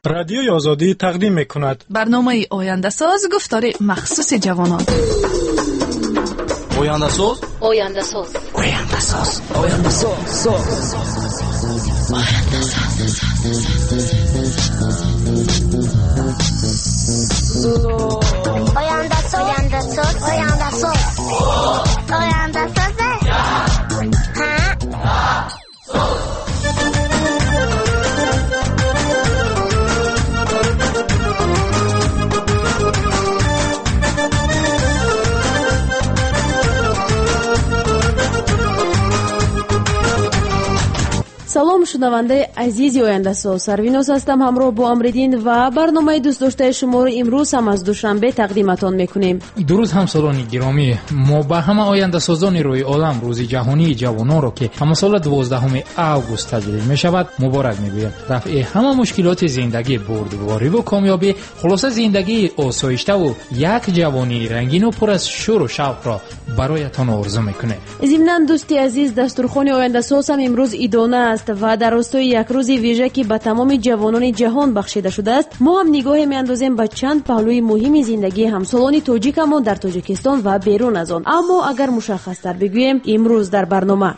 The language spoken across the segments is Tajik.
رادیوی آزادی تقدیم می‌کند برنامه آینده ساز گفتار مخصوص جوانان. آینده ساز آینده ساز آینده ساز آینده ساز آینده ساز آینده ساز آینده ساز آینده ساز салом шунавандаи азизи ояндасоз, Сарвинос ҳастам. ҳамроҳ бо Амриддин ва барномаи дӯстдоштаи шуморо имрӯз ҳам аз душанбе тақдиматон мекунем. дуруст ҳамсолони гиромӣ, мо ба ҳама ояндасозони рӯи олам рӯзи ҷаҳонии ҷавононро ки ҳамасола 12 август таҷлил мешавад муборак мегӯем. рафъи ҳама мушкилоти зиндагӣ, бурдвориву комёбӣ, хулоса зиндагии осоиштаву як ҷавонии рангину пур аз шӯру шавқро бароятон орзу мекунем. зимнан дӯсти азиз, дастурхони ояндасоз ҳам имрӯз идона аст ва дар ростои як рӯзи вижа ки ба тамоми ҷавонони ҷаҳон бахшида шудааст, мо ҳам нигоҳе меандозем ба чанд паҳлӯи муҳими зиндагии ҳамсолони тоҷикамон дар Тоҷикистон ва берун аз он. аммо агар мушаххастар бигӯем, имрӯз дар барнома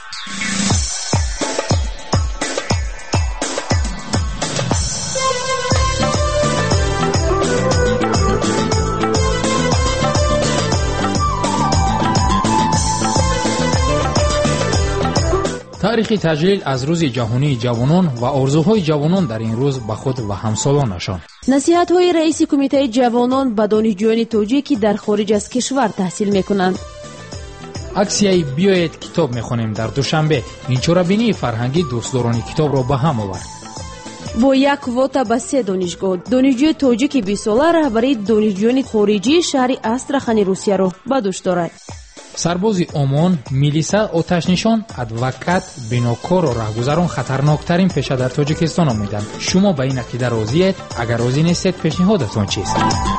таърихи таҷлил аз рӯзи ҷаҳонии ҷавонон ва орзуҳои ҷавонон дар ин рӯз ба худ ва ҳамсолонашон. насиҳатҳои раиси кумитаи ҷавонон ба донишҷӯёни тоҷик ки дар хориҷ аз кишвар таҳсил мекунанд. аксияи биёед китоб мехонем дар душанбе инчорабинии фарҳангӣ дӯстдорони китобро ба ҳам овард. бо як квота ба 3 донишгоҳ донишҷӯи тоҷики 20 сола раҳбарии донишҷӯёни хориҷии шаҳри Астрахани Русияро ба дӯш дорад. сарбози Омон, милиса, оташнишон, адвокат, бинокору раҳгузарон хатарноктарин пеша дар Тоҷикистон омаданд. шумо ба ин ақида розиед? агар розӣ нестед, пешниҳодатон чист?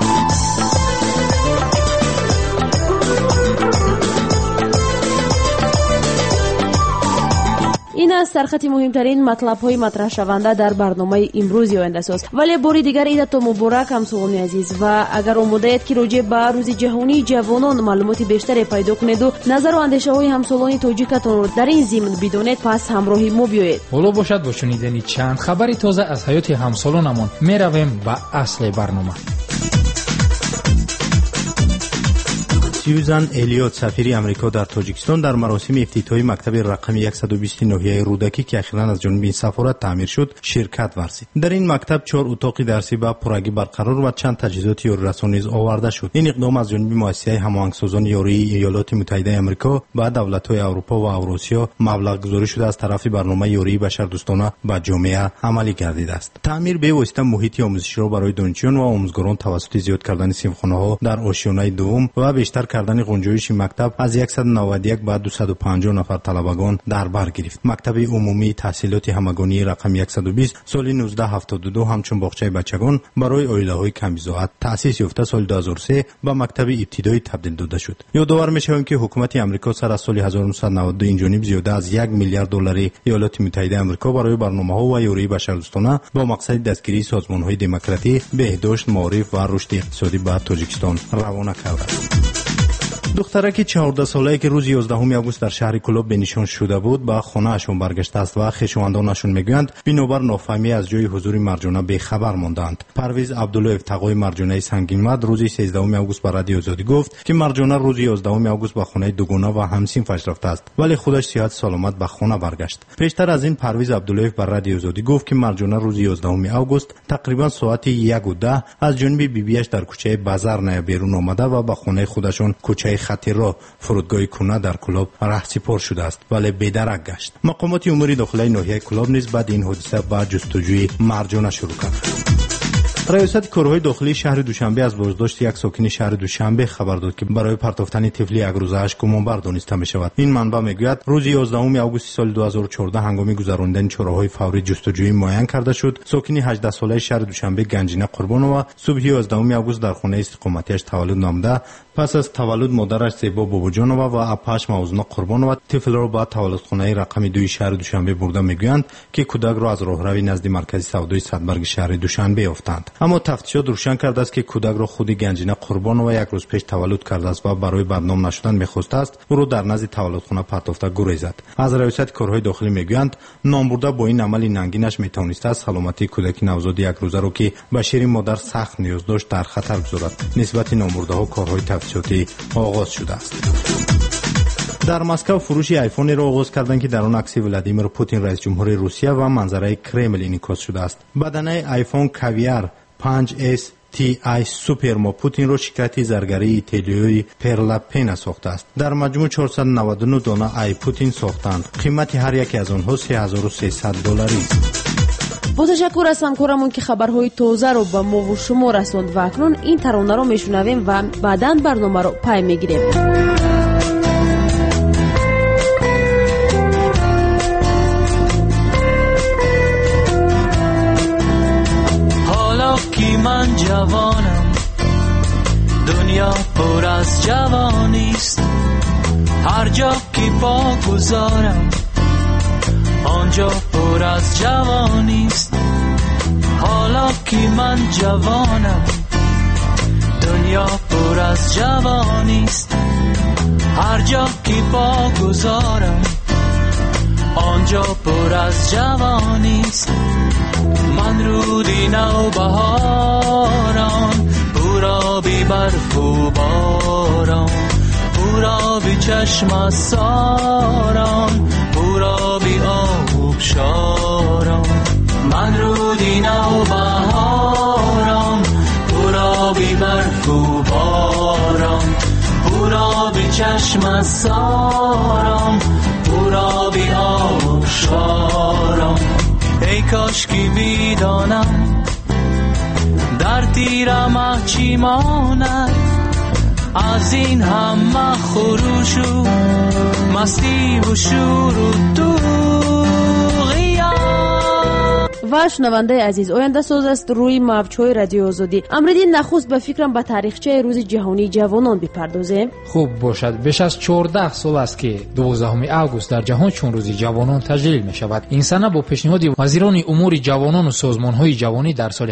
ин аст сархати муҳимтарин матлабҳои матраҳшаванда дар барномаи имрӯзи ояндасоз. вале бори дигар идатон муборак ҳамсолони азиз, ва агар омодаед ки роҷеъ ба рӯзи ҷаҳонии ҷавонон маълумоти бештаре пайдо кунеду назару андешаҳои ҳамсолони тоҷикатонро дар ин зимн бидонед, пас ҳамроҳи мо биёед. ҳоло бошад бо шунидани чанд хабари тоза аз ҳаёти ҳамсолонамон меравем ба асли барнома. سیوزن الیوت سفیر آمریکا در تاجیکستان در مراسم افتتاحی مکتب رقم 120 ناحیه رودکی که اخیراً از جانب این سفارت تعمیر شد شرکت ورزید. در این مکتب 4 اتاق درسی با پررنگی برقرار و چند تجهیزات یاری‌رسان نیز آورده شد. این اقدام از جانب مؤسسه هماهنگسازان یاری ایالات متحده آمریکا با دولت‌های اروپا و اوراسیا مبلغ گذاری شده از طرف برنامه یاری بشردوستانه به جامعه عملی گردیده است. تعمیر به واسطه محیط آموزشی را برای دانشجویان و آموزگاران توسط زیاد کردن صنفخانه‌ها در آشیانه دوم و بیشتر کردن گنجایش مکتب از 191 به 250 نفر طلبگان در بر گرفت. مکتب عمومی تحصیلات همگانی رقم 120 سال 1972 همچون باغچه بچگان برای عائله‌های کم‌بضاعت تأسیس یافته سال 2003 به مکتب ابتدایی تبدیل داده شد. یادآور می‌شویم که حکومت آمریکا سر از سال 1992 این جانب زیاده از 1 میلیارد دلار ایالات متحده آمریکا برای برنامه‌ها و یاری بشردوستانه با مقصد دستگیری سازمان‌های دموکراتی، بهداشت، معارف و رشد اقتصادی به تاجیکستان روانه کرده است. دخترک 14 ساله‌ای که روز 11 آگوست در شهر کلوب بنشان شده بود به خانه‌اشان برگشته است و خویشاوندانشان میگویند بنابر نافهمی از جای حضور مرجانه بی‌خبر ماندند. پرویز عبدالله افتقای مرجانه سنگین‌مد روز 13 آگوست به رادیو آزادی گفت که مرجانه روز 11 آگوست به خانه دوگانه و همسنفش رفته است ولی خودش صحت سلامت به خانه برگشت. پیشتر از این پرویز عبدالله به رادیو آزادی گفت که مرجانه روز 11 آگوست تقریبا ساعت 1:10 از جانب بیبیش در کوچه بازار نیا بیرون آمده و به خانه خودشان کوچه خطی را فرودگاه کونه در کلوب رهسپار شده است ولی بی‌درک گشت. مقامات امور داخلی ناحیه کلوب نیز بعد این حادثه با جستجوی مرجانه شروع کرد. ریاست کارهای داخلی شهر دوشنبه از بازداشت یک ساکن شهر دوشنبه خبر داد که برای پرتافتن طفل یک روزه‌اش گمانبر دانسته می‌شود. این منبع میگوید روز 11 آگوست سال 2014 هنگام گذراندن چراهای فوری جستجویی معین کرده شد ساکن 18 ساله شهر دوشنبه گنجینه قربانова صبح 11 آگوست در خانه استقامتیش تولد نموده. پس از تولد مادرش زیبا بابوجانова و اپاش موزونه قربانова طفل را به تولدخانه رقم 2 شهر دوشنبه برده میگویند که کودک را از راهروی نزد مرکز سودای صدبرگ شهر دوشنبه یافتند. اما تفتیشات روشن کرده است که کودک را خود گنجینه قربانova یک روز پیش تولد کرده است و برای بدنام نشدن می‌خواسته است او را در نزد تولدخانه پرتافته گریزد. از ریاست کارهای داخلی میگویند نام برده با این عمل ننگینش میتوانسته است سلامتی کودک نوزاد یک روزه را که به شیر مادر سخت نیاز داشت در خطر گذارد. نسبت نام برده ها کارهای تفتیشاتی آغاز شده است. در مسکو فروش آیفون را آغاز کردند که در آن عکس ولادیمیر پوتین رئیس جمهور روسیه و منظره کرمل انعکاس شده است. بدنه آیفون کاویار 5S TI سوپرما پوتین را شرکت زرگری ایتالیایی پرلا پنا ساخته است. در مجموع 499 دانه آی پوتین ساختند. قیمت هر یک از آنها $3300 است. با تشکر از همکارمون که خبرهای تازه رو به ما و شما رسوند و اکنون این ترانه رو میشنویم و بعداً برنامه رو پای میگیریم. حالا که من جوانم دنیا پر از جوانیست هر جا که پا گذارم آنجا پر از جوانیست حالا که من جوانم دنیا پر از جوانیست هر جا که پا گذارم آنجا پر از جوانیست من رودی نو بهاران پورا بی برف و باران پورا بی چشم ساران پورا بی آب شاران من رودی نو بهاران پورا بی برف و باران پورا بی چشم ساران پورا بی آب شاران ای کاش که بیدانم در تیرم چی ماند از این همه خروش و مستی و شور و و شنونده عزیز آینده ساز است روی موج‌های رادیو آزادی. امروز نخست به فکرم به تاریخچه روز جهانی جوانان بپردازیم. خوب باشد. بیش از 14 سال است که 12 آگوست در جهان چون روز جوانان تجلیل می شود. این سنه با پیشنهاد وزیران امور جوانان و سازمان‌های جوانی در سال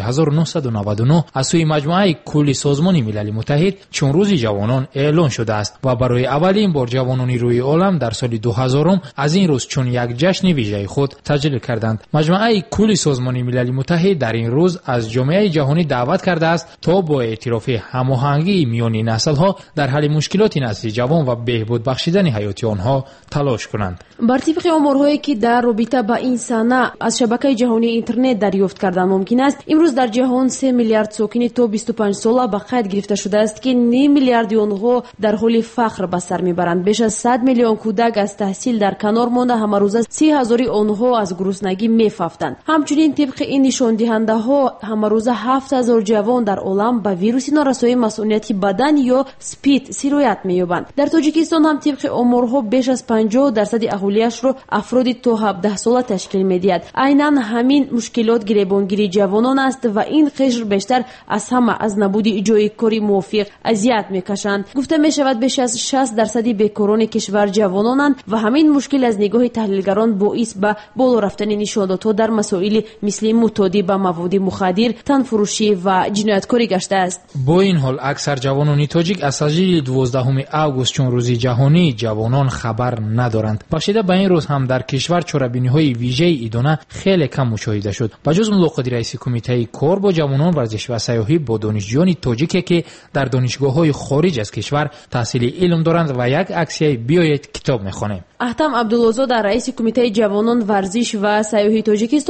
1999 از سوی مجموعه کلی سازمان ملل متحد چون روز جوانان اعلان شده است و برای اولین بار جوانان روی عالم در سال 2000 از این روز چون یک جشن ویژه خود تجلیل کردند. مجموعه کلی سازمان ملل متحد در این روز از جامعه جهانی دعوت کرده است تا با اعتراف هماهنگی میان نسل‌ها در حل مشکلات نسل جوان و بهبود بخشیدن حیات آنها تلاش کنند. بر طبق آمارهایی که در رابطه با این سنه از شبکه جهانی اینترنت دریافت کردن ممکن است امروز در جهان 3 میلیارد ساکن تا 25 ساله به قید گرفته شده است که 9 میلیارد آنها در حال فقر به سر میبرند. بیش از 100 میلیون کودک از تحصیل در کنار مانده همه روزه 30,000 آنها از گرسنگی میفافتند. همچنین طبق این نشان دهنده ها همه روزه 7,000 جوان در عالم با ویروس نارسایی مسئولیت بدن یا اسپید سیرویت می‌یابند. در تاجیکستان هم طبق آمارها بیش از 50% اهالیش رو افراد تا 17 ساله تشکیل می‌دهد. عیناً همین مشکلات گریبانگیری جوانان است و این قشر بیشتر از همه از نبود جای کاری موفق اذیت می‌کشند. گفته می‌شود بیش از 60% بیکاران کشور جوانانند و همین مشکل از نگاه تحلیلگران باعث به بالا رفتن نشانات‌ها در مسائل مثل معتادی به مواد مخدر، تنفروشی و جنایتکاری گشته است. با این حال اکثر جوانان تاجیک از تجلیل 12 آگوست چون روز جهانی جوانان خبر ندارند. بخشیده به این روز هم در کشور چرابینی‌های ویژه ایدانه خیلی کم مشاهده شد. بجز ملاقات رئیس کمیته کار با جوانان ورزش و سیاحی با دانشجویان تاجیک که در دانشگاه‌های خارج از کشور تحصیل علم دارند و یک عکسیه بیایید کتاب می‌خوانیم. احتم عبدالعزا در رئیس کمیته جوانان ورزش و سیاحی تاجیکستان روز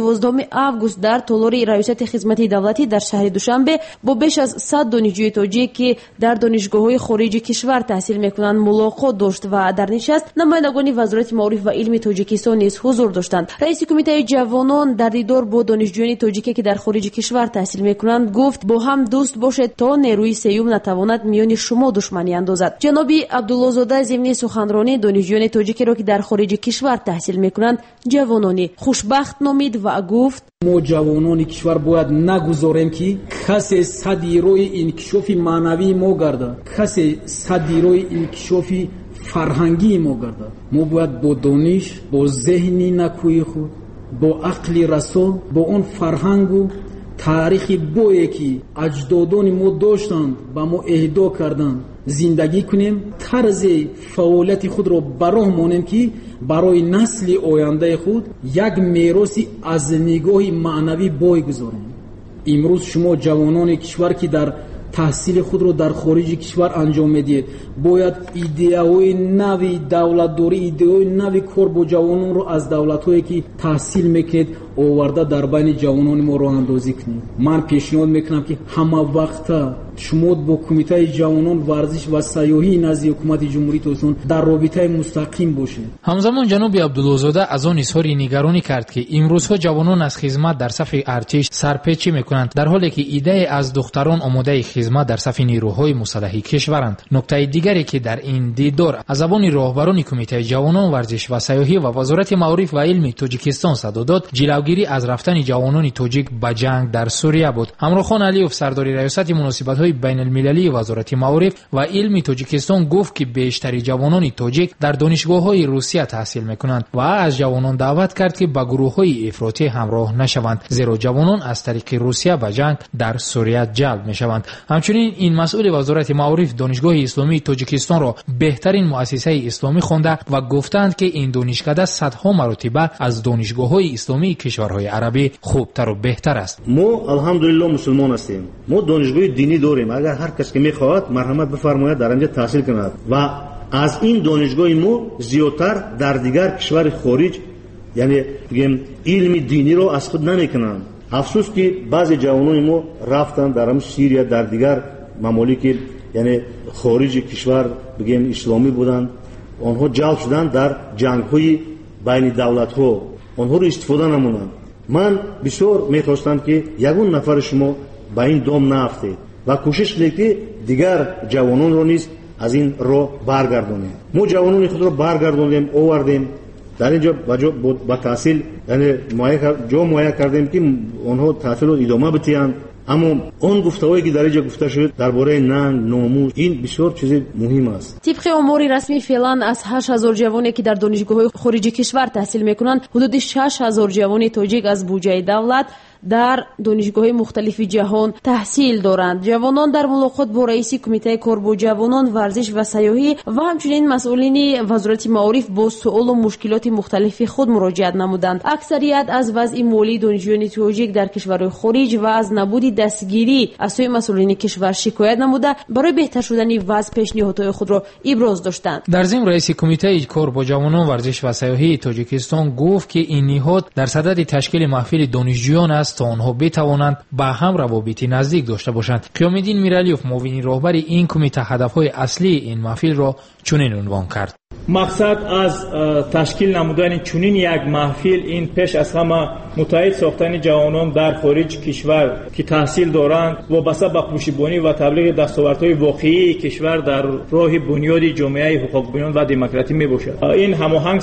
12 август дар толори раёсати хизмати давлатӣ дар шаҳри Душанбе бо беш аз 100 донишҷӯи тоҷик ки дар донишгоҳҳои хориҷи кишвар таҳсил мекунанд мулоқот дошт ва дар нишаст намояндагони вазорати маориф ва илми Тоҷикистон низ ҳузур доштанд. раиси кумитаи ҷавонон дар дидор бо донишҷӯёни тоҷике ки дар хориҷи кишвар таҳсил мекунанд гуфт: бо ҳам дӯст бошед то нерӯи сеюм натавонад миёни шумо душманӣ андозад. ҷаноби Абдуллозода зимни суханронӣ донишҷӯёни тоҷикеро ки дар хориҷи кишвар таҳсил мекунанд ҷавонони хушбахт номид ва гуфт: мо ҷавонони кишвар бояд нагузорем ки касе садди роҳи инкишофи маънавии мо гардад, касе садди роҳи инкишофи фарҳангии мо гардад. мо бояд бо дониш, бо зеҳни накӯи худ, бо ақли расо, бо он фарҳангу таърихи бое ки аҷдодони мо доштанд ба мо эҳдо карданд зиндагӣ кунем, тарзи фаъолияти худро ба роҳ монем ки барои насли ояндаи худ як мероси аз нигоҳи маънавӣ бой гузорем. имрӯз шумо ҷавонони кишвар ки дар таҳсили худро дар хориҷи кишвар анҷом медиҳед, бояд идеяҳои нави давлатдорӣ, идеяҳои нави кор бо ҷавононро аз давлатҳое ки таҳсил мекунед оварда дар байни ҷавонони мо роҳандозӣ кунед. ман пешниҳод мекунам ки ҳамавақта шумо бо кумитаи ҷавонон варзиш ва сайёҳии назди ҳукумати ҷумҳурии Тоҷикистон дар робитаи мустақим бошед. ҳамзамон ҷаноби Абдуллозода аз он изҳори нигаронӣ кард ки имрӯзҳо ҷавонон аз хизмат дар сафи артиш сарпечӣ мекунанд, дар ҳоле ки идеяе аз духтарон омодаи хизмат дар сафи нирӯҳои мусаллаҳи кишваранд. нуктаи дигаре ки дар ин дидор аз забони роҳбарони кумитаи ҷавонон варзиш ва сайёҳӣ ва вазорати маориф ва илми Тоҷикистон садо дод, ҷилавгирӣ аз рафтани ҷавонони тоҷик ба ҷанг дар Сурия буд. ҳамрохон Алиев, сардори раёсати муносибатҳои байналмилалии вазорати маориф ва илми Тоҷикистон гуфт ки бештари ҷавонони тоҷик дар донишгоҳҳои Русия таҳсил мекунанд ва аз ҷавонон даъват кард ки ба гурӯҳҳои ифротӣ ҳамроҳ нашаванд, зеро ҷавонон аз тариқи Русия ба ҷанг дар Сурия ҷалб мешаванд. ҳамчунин ин масъули вазорати маориф донишгоҳи исломии Тоҷикистонро беҳтарин муассисаи исломӣ хонда ва гуфтанд ки ин донишкада садҳо маротиба аз донишгоҳҳои исломии кишварҳои арабӣ хубтару беҳтар аст. мо алҳамдулиллоҳ мусулмон ҳастем. мо донишгоҳи динӣ дорем. агар ҳар кас ки мехоҳад марҳамат бифармояд дар анҷа таҳсил кунад ва аз ин донишгоҳи мо зиёдтар дар дигар кишвари хориҷ яъне бигем илми диниро аз худ намекунанд. афсус ки баъзе ҷавонони мо рафтанд дар Сирия, дар дигар мамолики яъне хориҷи кишвар бигем исломӣ буданд, онҳо ҷалб шуданд дар ҷангҳои байни давлатҳо, онҳоро истифода намуданд. ман бисёр метавонистам ки ягон нафари шумо ба ин дом наафтед ва кӯшиш кунед ки дигар ҷавононро низ аз ин роҳ баргардонем. мо ҷавонони худро баргардонем, овардем дар ин ҷо ба таҳсил яъне ҷо муайян кардем ки онҳо таҳсилро идома битиҳанд. аммо он гуфтаҳое ки дар ин ҷо гуфта шуд дар бораи нанг, номус, ин бисёр чизи муҳим аст. тибқи омори расмӣ феълан аз 8000 ҷавоне ки дар донишгоҳҳои хориҷи кишвар таҳсил мекунанд, ҳудуди 6000 ҷавони тоҷик аз буҷаи давлат дар донишгоҳҳои мухталифи ҷаҳон таҳсил доранд. ҷавонон дар мулоқот бо раиси кумитаи кор бо ҷавонон, варзиш ва сайёҳӣ ва ҳамчунин масъулини вазорати маориф бо суолу мушкилоти мухталифи худ муроҷиат намуданд. аксарият аз вазъи молии донишҷӯёни тоҷик дар кишварҳои хориҷ ва аз набуди дастгирӣ аз сӯи масъулини кишвар шикоят намуда барои беҳтар шудани вазъ пешниҳодҳои худро иброз доштанд. дар зим раиси кумитаи кор бо ҷавонон, варзиш ва сайёҳии Тоҷикистон гуфт ки ин ниҳод дар садади ташкили маҳфили донишҷӯён аст то онҳо битавонанд ба ҳам равобити наздик дошта бошанд. қиёмиддин миралиев, муовини роҳбари ин кумита, ҳадафҳои аслии ин маҳфилро чунин унвон кард. мақсад аз ташкил намудани чунин як маҳфил ин пеш аз ҳама муттаҳид сохтани ҷавонон дар хориҷи кишвар ки таҳсил доранд вобаста ба пӯшибонӣ ва таблиғи дастовардҳои воқеии кишвар дар роҳи бунёди ҷомеаи ҳуқуқбунён ва демократӣ мебошад. ин ҳамоҳанг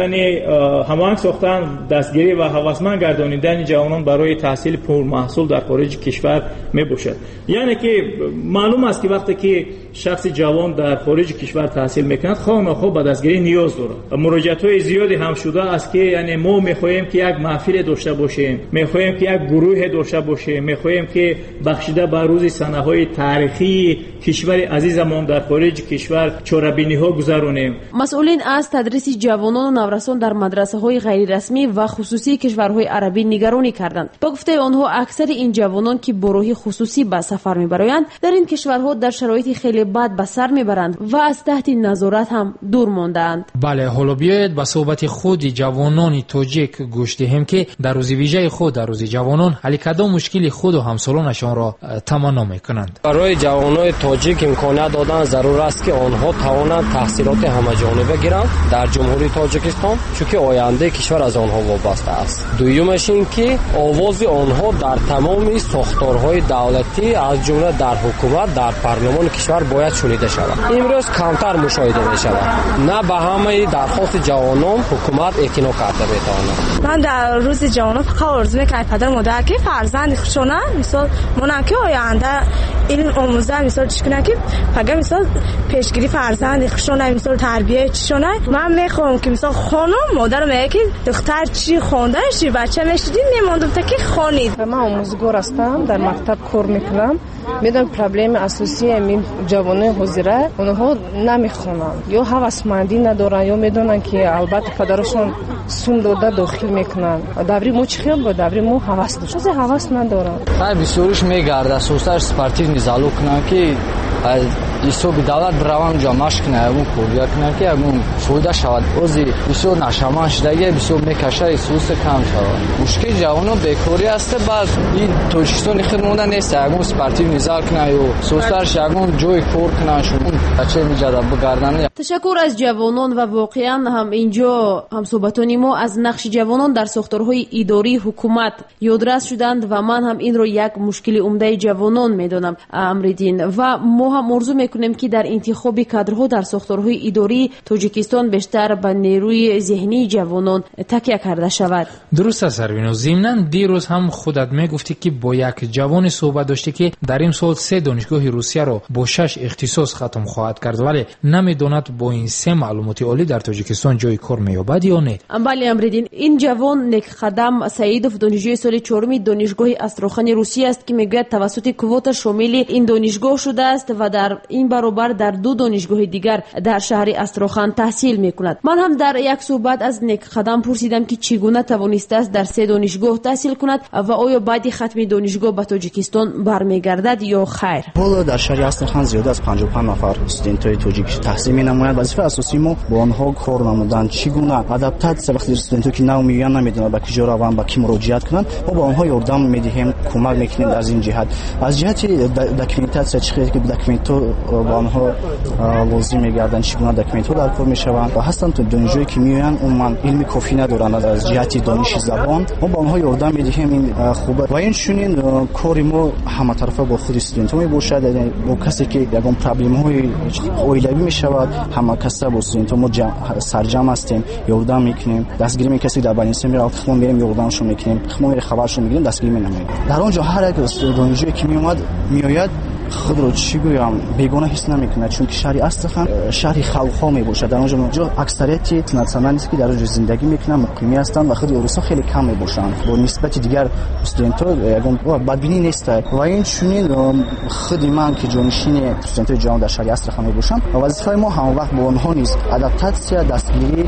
сохтан, дастгирӣ ва ҳавасманд гардонидани ҷавонон барои таҳсили пурмаҳсул дар хориҷи кишвар мебошад. яъне ки маълум аст ки вақте ки шахси ҷавон дар хориҷи кишвар таҳсил мекунад, хоҳ-нохоҳ ба дастгирӣ ниёз дорад. муроҷиатҳои зиёде ҳам шуда аст ки яъне мо мехоҳем ки як маҳфиле дошта бошем, мехоҳем ки як гурӯҳе дошта бошем, мехоҳем ки бахшида ба рӯзи санаҳои таърихии кишвари азизамон дар хориҷи кишвар чорабиниҳо гузаронем. масъулин аз тадриси ҷавонону наврасон дар мадрасаҳои ғайрирасмӣ ва хусусии кишварҳои арабӣ нигаронӣ карданд. ба гуфтаи онҳо, аксари ин ҷавонон ки бо роҳи хусусӣ ба сафар мебароянд, дар ин кишварҳо дар шароити хеле бад ба сар мебаранд ва аз таҳти назорат ҳам дур ماندند. بله، حالا بیاید به صحبت خود جوانان تاجیک گوش دهیم که در روز ویژه خود، در روز جوانان، علی کدام مشکل خود و همسالانشان را تمنا میکنند. برای جوانان تاجیک امکانیت دادن ضرور است که آنها توانند تحصیلات همه‌جانبه بگیرند در جمهوری تاجیکستان، چون آینده کشور از آنها وابسته است. دومش این که آواز آنها در تمام ساختارهای دولتی از جمله در حکومت، در پارلمان کشور باید شنیده شود. امروز کمتر مشاهده می شود. نه به همه درخواست جوانان حکومت اعتنا کرده میتواند. من در روز جوانان فقط آرزو میکنم پدر مادر که فرزند خودشون مثلا مونن که آینده علم آموزه مثلا چیکنه که فقط مثلا پیشگیری فرزند خودشون مثلا تربیت چشونه. من میخوام که مثلا خانم مادر میگه که دختر چی خونده چی بچه میشدین میموندم تا که خونید. من آموزگار هستم، در مکتب کار میکنم. میدونم پرابلم اساسی این جوانان حاضره اونها نمیخونن یا هوسمندی ندارن یا میدونن که البته پدرشون سون داده داخل میکنن. دوری مو چخیل با دوری مو هوس داشت. چیزی هوس ندارن. من بسیارش میگرده سوستر سپارتیو نیزالو کنن که ایسو به دولت بروان جامعش کنه اون کوریا کنه که اون فایده شود. اوزی بسیار نشمان شده بسیار میکشه ایسوس کم شود. مشکل جوانان بیکاری است. بعد این تاجیکستان خدمت نیست. اون سپارتیو نیزال کنه و سوسترش اون جای کور کنه شون بچه میجاده بگردن. تشکر از جوانان و واقعا هم اینجا هم صحبتانی ما از نقش جوانان در ساختارهای اداری حکومت یادرس شدند و من هم این رو یک مشکل عمده جوانان میدونم امریدین و ما هم آرزو میکنیم که در انتخاب کادرها در ساختارهای اداری تاجیکستان بیشتر به نیروی ذهنی جوانان تکیه کرده شود. درست است سروینو. ضمناً دیروز هم خودت میگفتی که با یک جوان صحبت داشتی که در این سال 3 دانشگاه روسیه را با 6 اختصاص ختم خواهد کرد، ولی نمیداند با این 3 معلومات عالی در تاجیکستان جای کار مییابد یا نه. بله امریدین، این جوان نیک خدم سعیدوف دانشجوی سال 4 دانشگاه استراخان روسیه است که میگوید توسط کوتا شامل این دانشگاه شده است و در این برابر در 2 دانشگاه دیگر در شهر استراخان تحصیل میکند. من هم در یک صحبت از نیک خدم پرسیدم که چگونه توانسته است در 3 دانشگاه تحصیل کند و آیا بعد ختم دانشگاه به تاجیکستان برمیگردد یا خیر. حالا در شهر استراخان زیاده از 55 نفر استودنت‌های تاجیک تحصیل می‌نمایند. وظیفه اساسی ما با آنها کار نمودن، چگونه ادابتاسیا وقتی استودنت‌ها که نو میگن نمیدونن با کی جا روان با کی مراجعت کنند، ما با آنها یاردم میدهیم، کمک میکنیم از این جهت. از جهت داکیومنتاسیا چیزی که داکیومنت‌ها با آنها لازم میگردن، چگونه داکیومنت‌ها در کار میشوند و هستند تو دانشجویی که میآیند عموما علمی کافی ندارند از جهت دانش زبان، ما با آنها یاردم میدهیم. این خوبه و این چنین کاری ما همه طرفه با خود استودنت‌ها میباشد. یعنی با کسی که یگان پرابلم‌های اویلوی میشود همه کسا با استودنت‌ها ما سرجم هستیم، یاردم میکنیم. دستگیری می کسی در بنیسه میره خودمون میریم یاردمشون میکنیم، خودمون میره خبرشون میگیریم، دستگیری می‌نماییم. در اونجا هر یک دانشجویی که میآید خود رو چی گویم بیگانه حس نمیکنه، چون که شهر استراخان شهر خلق‌ها میباشد. در اونجا اکثریت ناسیونالیست که در اونجا زندگی میکنن مقیمی هستند و خود روسا خیلی کم میباشند با نسبت دیگر استودنت‌ها. یگان بدبینی نیست و این چنین خود من که جانشین استودنت‌های جوان در شهر استراخان میباشم و وظیفه ما هم وقت با آنها نیست ادابتاسیا دستگیری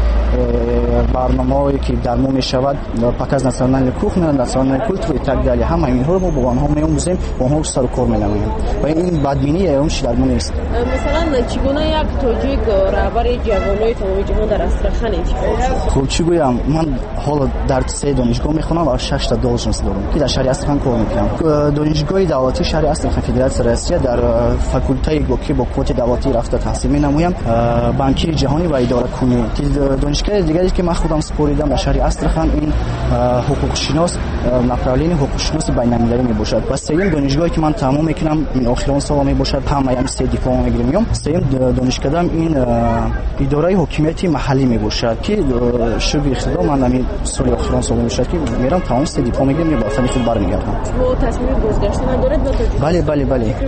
برنامه‌ای که در ما میشود پاکاز ناسیونال کوخن ناسیونال کلتور تگدالی همه اینها رو ما با آنها می‌آموزیم، با آنها سر کار می‌نماییم و این بدبینی اون چیز در ما نیست. مثلا چگونه یک تاجیک رهبر جوانای تمام جهان در استراخان انتخاب شد؟ خب چی گویم، من حالا در 3 دانشگاه میخونم و 6 تا دانشجو دارم که در شهر استراخان کار میکنم. دانشگاه دولتی شهر استراخان فدراسیون روسیه در فاکولته گوکی با کوت دولتی رفته تحصیل مینمایم، بانکی جهانی و اداره کنی. که دانشگاه دیگری که من خودم سپاریدم در شهر استراخان این حقوق شناس نپرالین حقوق شناس بین‌المللی میباشد. و سوم دانشگاهی که من تمام میکنم این آخرین سال میباشد، هم 3 دیپلم میگیرم. سوم دانشکده‌ام این اداره حکومتی محلی میباشد که شبیه اقتدار من همین سال آخرین سال میباشد که میرم تمام 3 دیپلم میگیرم و بعد خود برمیگردم. و تصمیم بازگشتن دارید به تاجیک؟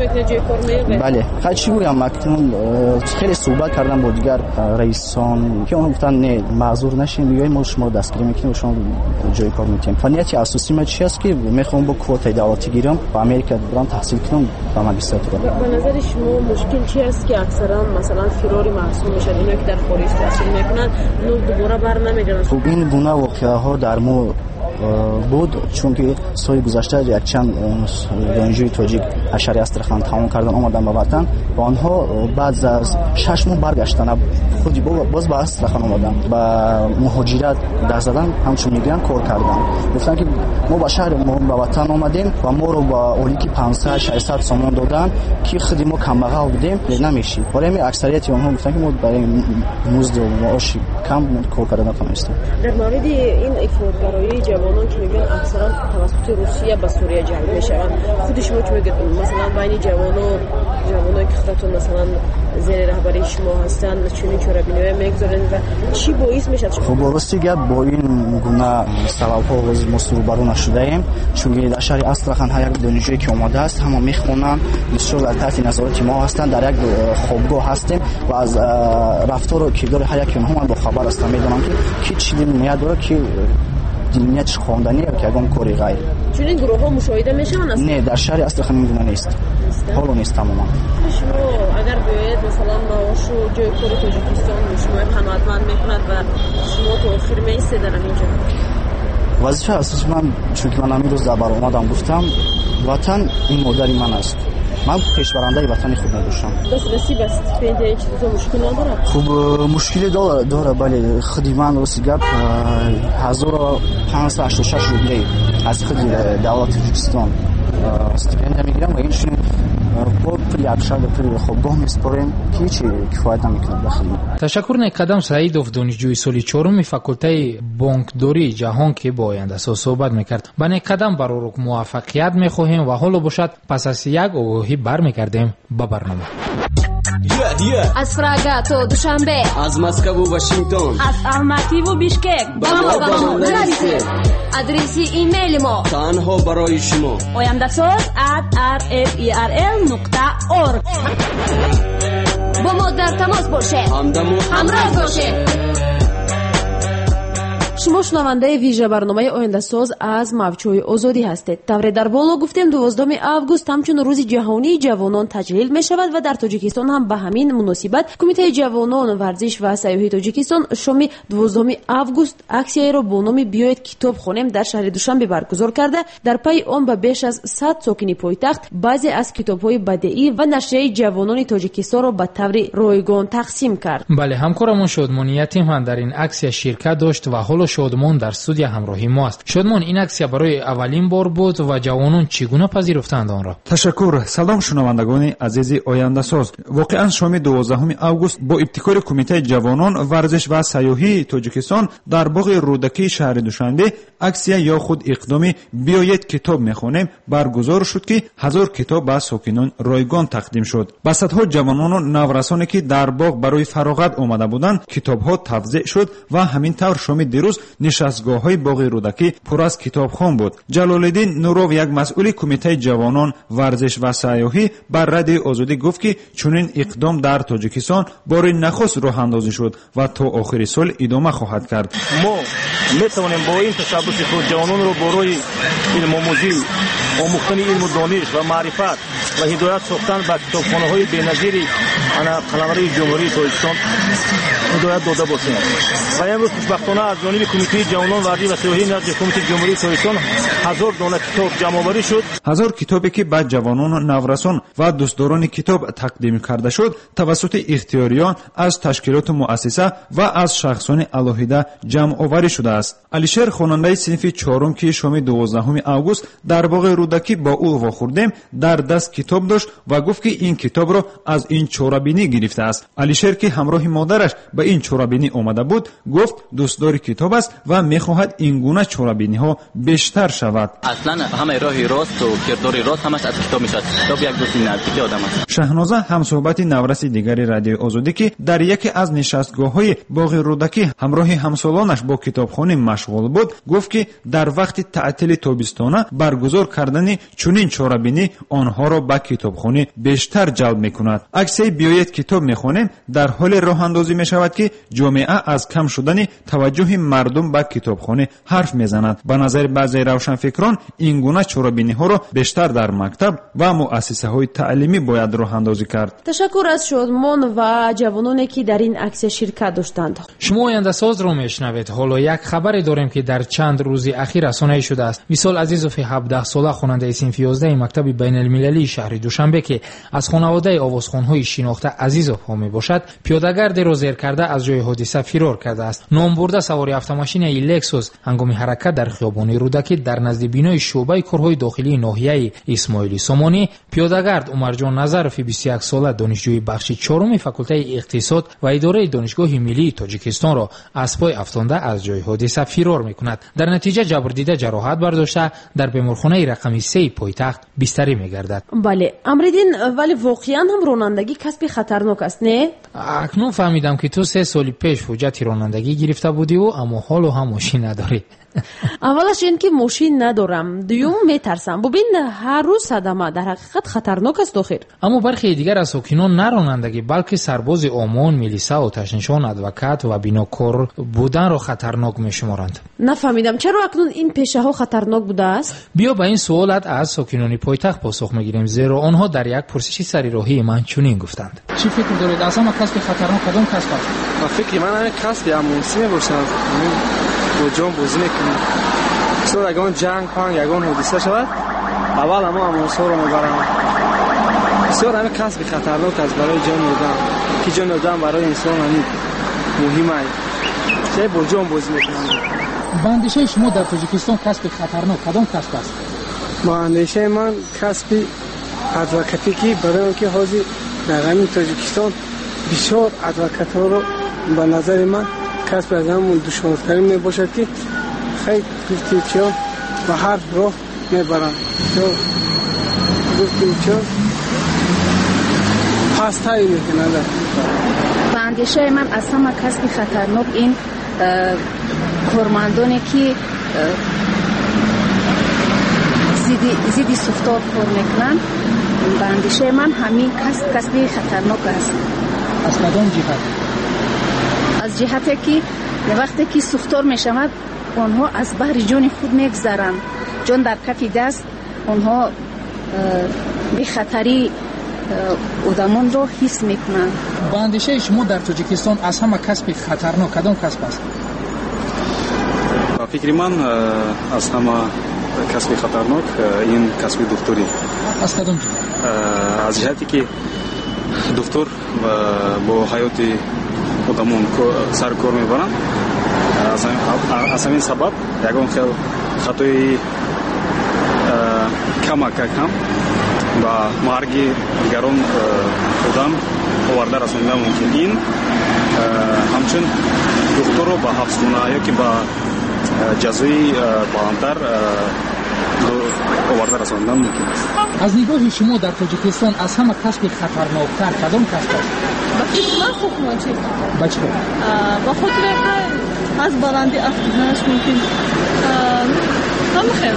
بله. بله. خاطی بودم اکنون خیلی صحبت کردم با دیگر رئیسان که اون گفتن نه معذور نشین، بیاین ما شما دستگیری میکنیم و شما جای کار میتیم. فنیت اساسی من چی است که میخوام با کوتای دولتی گیرم و امریکا برام تحصیل کنم و ماجستراتور. به نظر شما مشکل چی است که اکثرا مثلا فراری محسوب میشن اینا که در خارج تحصیل میکنن نو دوباره بر نمیگردن؟ خب این گونه واقعه ها در ما буд, чунки соли гузашта якчанд донишҷӯи тоҷик аз шаҳри Астрахан тамом кардан омадан ба ватан ва онҳо баъд аз 6 моҳ баргаштанд, худи боз ба Астрахан омаданд, ба муҳоҷират даст задан, ҳамчун мигрант кор карданд. гуфтанд ки мо ба шаҳри мо ба ватан омадем ва моро ба олики 500-600 сомон доданд ки худи мо камбағал будем, намешид. вале ами аксарияти онҳо гуфтанд ки мо барои музду маоши кам кор карда натавонистем. дар мавриди ин ифротгароии ҷавонон ки мегӯянд аксаран тавассути Русия ба Сурия ҷалб мешаванд, худи шумо чӣ мегӯед? масалан байни ҷавононе ки худатон масалан зери раҳбарии шумо ҳастанд, чунин чорабиниҳое мегузоранд ва чӣ боис мешавад? хуб рости гап бо ин гуна сабабҳо мо рӯбарӯ нашудаем, чунки дар шаҳри Астрахан ҳар як донишҷӯе ки омадааст ҳама мехонанд, бисёр дар таҳти назороти мо ҳастанд, дар як хобгоҳ ҳастем ва аз рафтору кирдори ҳар яки онҳо ман бохабар ҳастам, медонам ки чӣ ният дорад, ки ният хонданӣ ё ки ягон кори ғайр. чунин гурӯҳҳо мушоҳида мешаванд? Не, дар шаҳри Астрахан ин гуна нест. ҳоло нест тамоман. шумо агар биёед масалан маошу ҷои кори Тоҷикистон шумо қаноатманд мекунад ва шумо то охир меистед дар ҳамин ҷо? вазифа асоси ман, чунки ман ҳамин рӯз дар баромадам гуфтам, ватан ин модари ман аст. ман пешбарандаи ватани худ мебошам. насиб аст, пенсияи чизо мушкил надорад? хуб мушкиле дора, бале худи ман рости гап 1586 рублей аз худи давлати Тоҷикистон стипендия мегирам ва иншин бо пули акшади пули хобгоҳ меспорем ки ҳеҷ кифоят намекунад ба хидмат. ташаккур Некадам Саидов, донишҷӯи соли 4 факултаи бонкдории ҷаҳон ки бо Ояндасоз суҳбат мекард. ба Некадам барорук муваффақият мехоҳем ва ҳоло бошад пас аз як огоҳӣ бармегардем ба барнома. аз Прага то Душанбе, аз Москву Вашингтон, аз Алмативу Бишкек ба мо нависед. адреси имейли мо танҳо барои шумо oyandasoz@rferl.org. бо мо дар тамос бошед, ҳамроҳ бошед. шумо шунавандаи вижа барномаи Ояндасоз аз мавҷҳои озодӣ ҳастед. тавре дар боло гуфтем 12 август ҳамчун рӯзи ҷаҳонии ҷавонон таҷлил мешавад ва дар Тоҷикистон ҳам ба ҳамин муносибат Кумитаи ҷавонон, варзиш ва сайёҳии Тоҷикистон шоми 12 август аксияеро бо номи биёед китоб хонем дар шаҳри Душанбе баргузор карда, дар пайи он ба беш аз 100 сокини пойтахт баъзе аз китобҳои бадеӣ ва нашрияи ҷавонони Тоҷикистонро ба таври ройгон тақсим кард. бале ҳамкорамон Шодмониятим ҳам дар ин аксия ширкат дошт ва ҳоло Шодмон дар студия ҳамроҳи мо аст. Шодмон, ин аксия барои аввалин бор буд ва ҷавонон чӣ гуна пазируфтанд онро? ташаккур. салом шунавандагони азизи Ояндасоз. воқеан шоми 12 август бо ибтикори Кумитаи ҷавонон, варзиш ва сайёҳии Тоҷикистон дар боғи Рӯдакии шаҳри Душанбе аксия ё худ иқдоми биёед китоб мехонем баргузор шуд ки 1000 китоб ба сокинон ройгон тақдим шуд. ба садҳо ҷавонону наврасоне ки дар боғ барои фароғат омада буданд китобҳо тавзеъ шуд ва ҳамин тавр шоми дирӯз нишастгоҳҳои боғи Рӯдакӣ пур аз китобхон буд. Ҷалолиддин Нуров, як масъули Кумитаи ҷавонон, варзиш ва сайёҳӣ, бар радиои Озодӣ гуфт ки чунин иқдом дар Тоҷикистон бори нахуст роҳандозӣ шуд ва то охири сол идома хоҳад кард. мо метавонем бо ин ташаббуси худ ҷавононро борои илмомӯзӣ, омӯхтани илму дониш ва маърифат ва ҳидоят сохтан ба китобхонаҳои беназири қаламарии ҷумҳурии Тоҷикистон ҳидоят дода бошем. ва имрӯз хушбахтона аз ҷониби Кумитаи ҷавонон, варзиш ва сайёҳӣ назди Кумитаи ҷумҳурии Тоҷикистон 1000 дона китоб ҷамъоварӣ шуд. 1000 китобе ки ба ҷавонону наврасон ва дӯстдорони китоб тақдим карда шуд, тавассути ихтиёриён аз ташкилоту муассиса ва аз шахсони алоҳида ҷамъоварӣ шудааст. Алишер, хонандаи синфи 4 ки шоми 12 август дар боғи Рӯдакӣ ба ӯ вохӯрдем, дар даст китоб дошт ва гуфт ки ин китобро аз ин чорабинӣ гирифтааст. Алишер, ки ҳамроҳи модараш ба ин чорабинӣ омада буд, гуфт дӯстдори китоб аст ва мехоҳад ин гуна чорабиниҳо бештар шавад. аслан ҳамаи роҳи росту кирдори рост ҳамаш аз китоб мешавад. китоб як дӯсти наздики одам аст. Шаҳноза, ҳамсӯҳбати навраси дигари радиои Озодӣ, ки дар яке аз нишастгоҳҳои боғи Рӯдакӣ ҳамроҳи ҳамсолонаш бо китобхонӣ машғул буд, гуфт ки дар вақти таътили тобистона баргузор кардани чунин чорабинӣ онҳоро ба ба китобхонӣ бештар ҷалб мекунад. аксияи биёед китоб мехонем дар ҳоле роҳандозӣ мешавад ки ҷомеа аз кам шудани таваҷҷӯҳи мардум ба китобхонӣ ҳарф мезанад. ба назари баъзе равшанфикрон ин гуна чорабиниҳоро бештар дар мактаб ва муассисаҳои таълимӣ бояд роҳандозӣ кард. ташаккур аз шодмон ва ҷавононе ки дар ин аксия ширкат доштанд. шумо ояндасозро мешнавед. ҳоло як хабаре дорем ки дар чанд рӯзи ахир расонаӣ шудааст. висол азизови 17 сола хонандаи синфи 11 мактаби байналмилалии шаҳри душанбе ки аз хонаводаи овозхонҳои шинохта азизовҳо мебошад, пиёдагардеро зер карда аз ҷои ҳодиса фирор кардааст. номбурда савори автомашинаи лексус ҳангоми ҳаракат дар хиёбони рӯдакӣ дар назди бинои шуъбаи корҳои дохилии ноҳияи исмоили сомонӣ пиёдагард умарҷон назарови 21 сола донишҷӯи бахши 4 факултаи иқтисод ва идораи донишгоҳи миллии тоҷикистонро аз пой афтонда аз ҷои ҳодиса фирор мекунад. дар натиҷа ҷабрдида ҷароҳат бардошта дар беморхонаи рақами 3 пойтахт бистарӣ мегардад. бале амридин, вале воқеан ҳам ронандагӣ касби хатарнок аст, не? акнун фаҳмидам ки ту 3 соли пеш ҳуҷҷати ронандагӣ гирифта будиву аммо ҳоло ҳам мошин надорӣ. аввалаш ин ки мошин надорам, дуюм метарсам. бубин ҳар рӯз садама дар ҳақиқат хатарнок аст охир. аммо бархе дигар аз сокинон на ронандагӣ балки сарбози омон, милиса, оташнишон, адвокат ва бинокор буданро хатарнок мешуморанд. нафаҳмидам чаро акнун ин пешаҳо хатарнок будааст? биё ба ин суолат аз сокинони пойтахт посух мегирем, зеро онҳо дар як пурсиши сарироҳии ман чунин гуфтанд. чӣ фикр доред, аз ҳама касби хатарнок кадом касб аст? фикри ман ҳамин касби амунсӣ мебошад. бо ҷон бозӣ мекунем. бисёр ягон ҷанг панг ягон ҳодиса шавад, аввал ҳамо амунсҳоро мебарам. бисёр ҳамин касби хатарнок аст барои ҷони одам, ки ҷони одам барои инсон ҳамин муҳим аст. чаи бо ҷон бозӣ мекунам. ба андешаи шумо дар тоҷикистон касби хатарнок кадом касб аст? ба андешаи ман касби адвокатӣ, ки барои он ки ҳозир дар ҳамин тоҷикистон бисёр адвокатҳоро ба назари ман касби аз ҳамон душвортарин мебошад, ки хеле гуфтӣ чё ба ҳар роҳ мебаранд. чё гуфтӣ чё пасттари мекунанд. ба андешаи ман аз ҳама касби хатарнок ин кормандоне ки зидди суфтор кор мекунанд. ба андешаи ман ҳамин касби хатарнок аст. аз кадом ҷиҳат? аз ҷиҳате ки вақте ки суфтор мешавад, онҳо аз баҳри ҷони худ мегзаранд. ҷон дар кафи даст, онҳо бехатарӣ одамонро ҳис мекунанд. ба андешаи шумо дар тоҷикистон аз ҳама касби хатарнок кадом касб аст? ба фикри ман аз ҳама касби хатарнок ин касби духторӣ. аз кадом ҷиҳат? аз ҷиҳате ки духтор бо ҳаёти одамон сар кор мебаранд. аз ҳамин сабаб ягон хел хатои камака кам ба марги дигарон одам оварда расонида мумкин. ин ҳамчун духторро ба ҳабсхона ёки ба ҷазои баландтар оварда расонида мумкин аст. аз нигоҳи шумо дар тоҷикистон аз ҳама касби хатарноктар кадом касб аст? ба фикри ман хукмончӣ. ба чӣ? ба хотире ки аз баландӣ афтиданаш мумкин. ҳама хел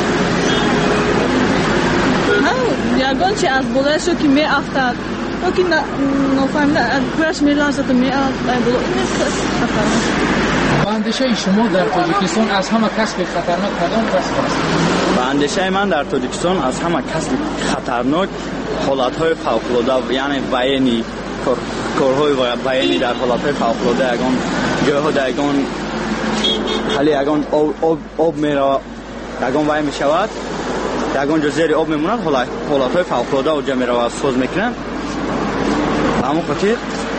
ягон чи аз болаашо ки меафтад ёки нофаҳмида кӯраш меларзаду меафтад боло нест хатарнок. ба андешаи шумо дар тоҷикистон аз ҳама касби хатарнок кадом касб аст? ба андешаи ман дар тоҷикистон аз ҳама касби хатарнок ҳолатҳои фавқулода, яъне военӣ, корҳои военӣ дар ҳолатҳои фавқулода, ягон ҷойҳода ягон ҳали ягон об мерава, ягон вай мешавад, ягон ҷо зери об мемонад, ҳолатҳои фавқулода оҷа меравад, соз мекунанд. ба ҳамон хотир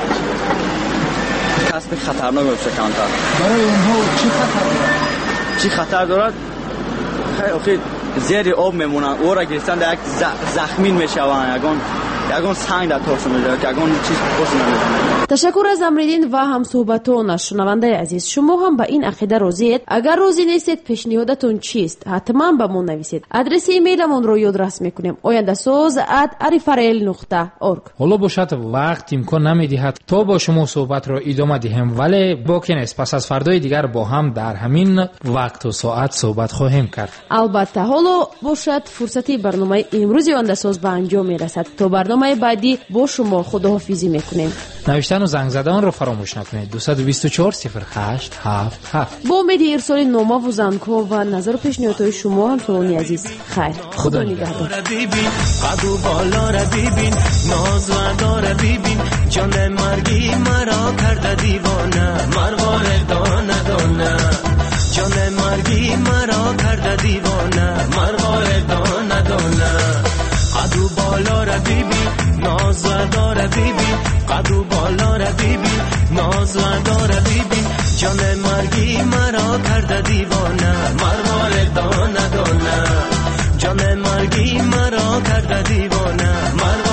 касби хатарнок мебошад камтар. барои онҳо чӣ хатар дорад? чӣ хатар дорад? охир зери об мемонанд, ора гирифтан як захмин мешаванд, ягон ягон санг дар тош меҷавад ягон чиз бош намезанад. ташаккур аз Амриддин ва ҳамсуҳбатонаш. шунавандаи азиз, шумо ҳам ба ин ақида розиед? агар розӣ нестед, пешниҳодатон чист? ҳатман ба мо нависед. адреси имейламонро ёдрас мекунем: oyandasoz@arifarel.org. ҳоло бошад вақт имкон намедиҳад то бо шумо суҳбатро идома диҳем, вале боки нест. пас аз фардои дигар бо ҳам дар ҳамин вақту соат суҳбат хоҳем кард. албатта ҳоло бошад фурсати барномаи имрӯзи Ояндасоз ба анҷом мерасад. то барномаи баъдӣ бо шумо худоҳофизӣ мекунем. навиштану занг заданро фаромӯш накунед. 224 0877. бо умеди ирсоли номаву зангҳо ва назару пешниҳодҳои шумо ҳамсолони азиз, хайр, худо нигаҳдор. قدو بالا را ببین ناز و داره ببین جان مرگی مرا کرده دیوانه مروار دانه دانه جان مرگی مرا کرده دیوانه مروار دانه دانه قدو بالا را ببین ناز و داره ببین قدو بالا را ببین ناز و داره ببین جان مرگی مرا کرده دیوانه مروار دانه دانه جان مرگی مرا کرده دیوانه